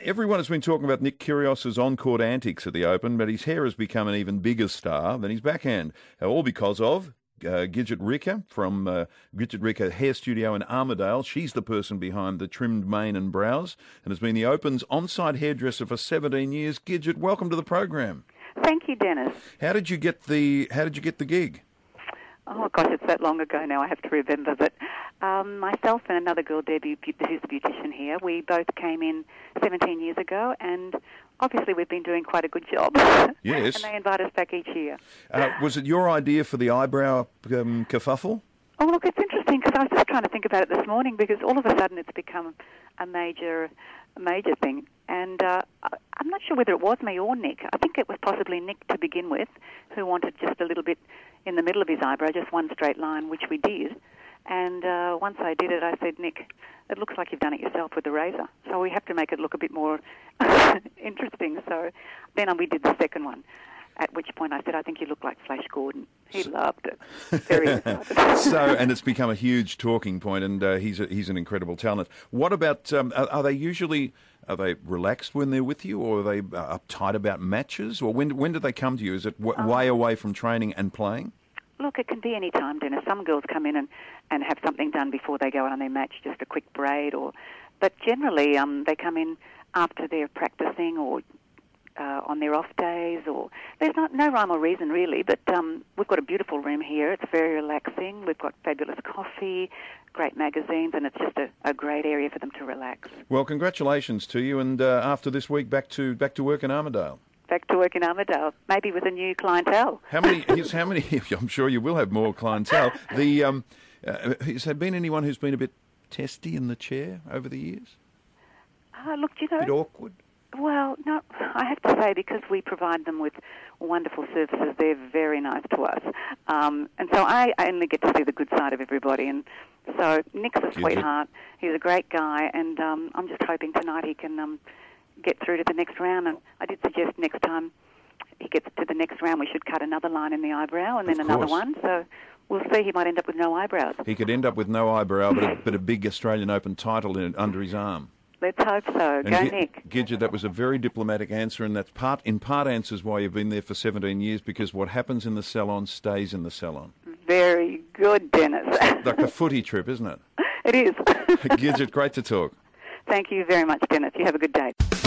Everyone has been talking about Nick Kyrgios's on-court antics at the Open, but his hair has become an even bigger star than his backhand, all because of Gidget Ricker from Gidget Ricker Hair Studio in Armidale. She's the person behind the trimmed mane and brows and has been the Open's on-site hairdresser for 17 years. Gidget, welcome to the program. Thank you, Dennis. How did you get the gig? Oh, gosh, it's that long ago now, I have to remember. But myself and another girl, Debbie, who's the beautician here, we both came in 17 years ago, and obviously we've been doing quite a good job. Yes. And they invite us back each year. Was it your idea for the eyebrow kerfuffle? Oh, look, it's interesting, because I was just trying to think about it this morning, because all of a sudden it's become a major thing. And I'm not sure whether it was me or Nick. I think it was possibly Nick to begin with, who wanted just a little bit in the middle of his eyebrow, just one straight line, which we did. And once I did it, I said, Nick, it looks like you've done it yourself with the razor. So we have to make it look a bit more interesting. So then we did the second one, at which point I said, I think you look like Flash Gordon. He loved it. Very excited. And it's become a huge talking point, and he's an incredible talent. What about, are they relaxed when they're with you, or are they uptight about matches? Or when do they come to you? Is it way away from training and playing? Look, it can be any time, Dennis. Some girls come in and have something done before they go on their match, just a quick braid. But generally, they come in after they're practicing or on their off days. Or there's no rhyme or reason, really. But we've got a beautiful room here. It's very relaxing. We've got fabulous coffee, great magazines, and it's just a great area for them to relax. Well, congratulations to you, and after this week, back to work in Armidale. Back to work in Armidale, maybe with a new clientele. How many? I'm sure you will have more clientele. Has there been anyone who's been a bit testy in the chair over the years? Look, do you know, a bit awkward? Well, no, I have to say, because we provide them with wonderful services, they're very nice to us. And so I only get to see the good side of everybody. And so Nick's a sweetheart. He's a great guy, and I'm just hoping tonight he can get through to the next round. And I did suggest next time he gets to the next round, we should cut another line in the eyebrow and then another one. So we'll see. He might end up with no eyebrows. He could end up with no eyebrow, but a big Australian Open title under his arm. Let's hope so. Go, Nick. Gidget, that was a very diplomatic answer, and that's in part answers why you've been there for 17 years, because what happens in the salon stays in the salon. Very good, Dennis. Like a footy trip, isn't it? It is. Gidget, great to talk. Thank you very much, Dennis. You have a good day.